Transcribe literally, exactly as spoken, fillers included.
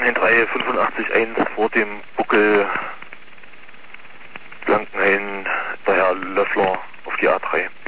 in drei fünfundachtzig eins vor dem Buckel Blankenhain, der Herr Löffler auf die A drei.